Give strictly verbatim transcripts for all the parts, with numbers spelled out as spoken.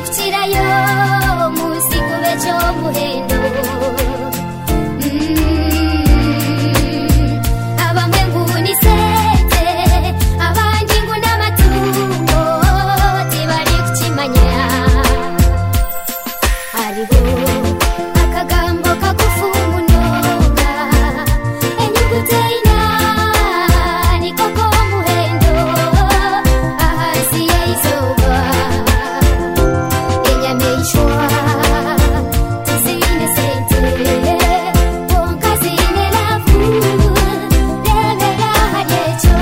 kutirayo musiku becho muhendo abamwe nguni sete abandi nguna matungo tibari kukimanya hariho akagambo kagufu munoga enyuguti ina niko ko muhendo ahasi yaizoba enyameshwa tizine sente bonka zine lafu rebera haryecho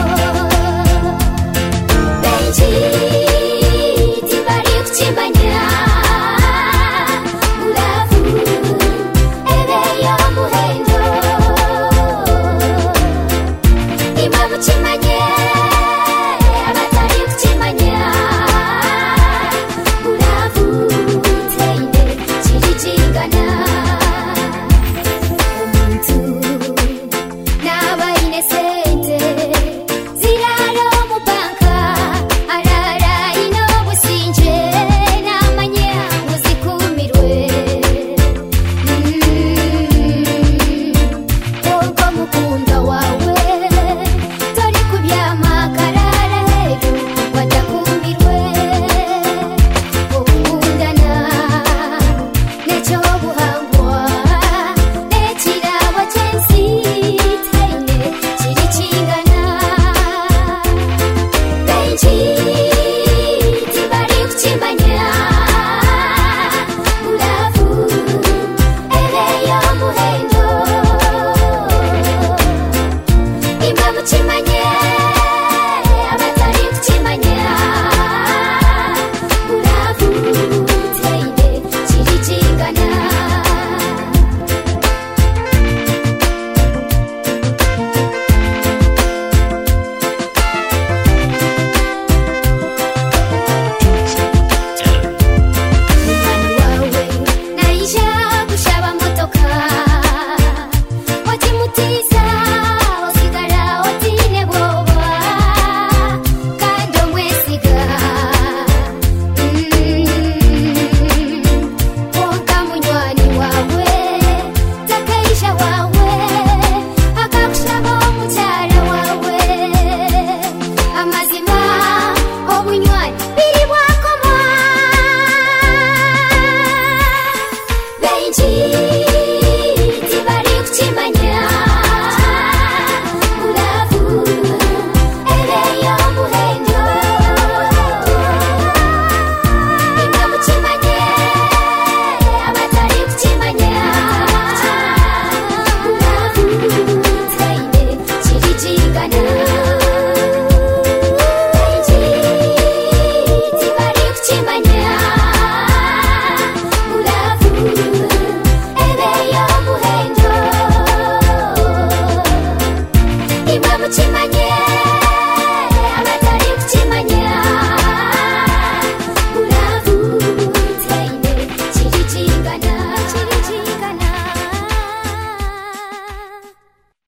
benji tibari kukimanya ulafu ebeyo muhendo imamu kimanye abatari kukimanya ulafu teine kiri kingana omuntu n'abaine sente zirara mu banka arara ino businje n'amanya ngo zikumirwe konko mukunda wawe tori kubyama karara hejo wadakumirwe okundana necyo buhangwa nekirabo cyensi teine kiri kingana benji tibari kukimanya ulafu ebeyo muhendo imamu kimanye abatari kukimanya ulafu teine kiri kingana umwana wawe naija gushaba motoka watimutiza osigara otine bwoba kandi omwesiga wonka munywani wawe takaisha wawe akakushaba omukyala wawe amazima obunywani biri bwakoma benji tibari kukimanya ulafu ebeyo muhendo imamu kimanye abatari kukimanya ulafu teine kiri kingana benji tibari kukimanya ulafu ebeyo muhendo imamu kimanye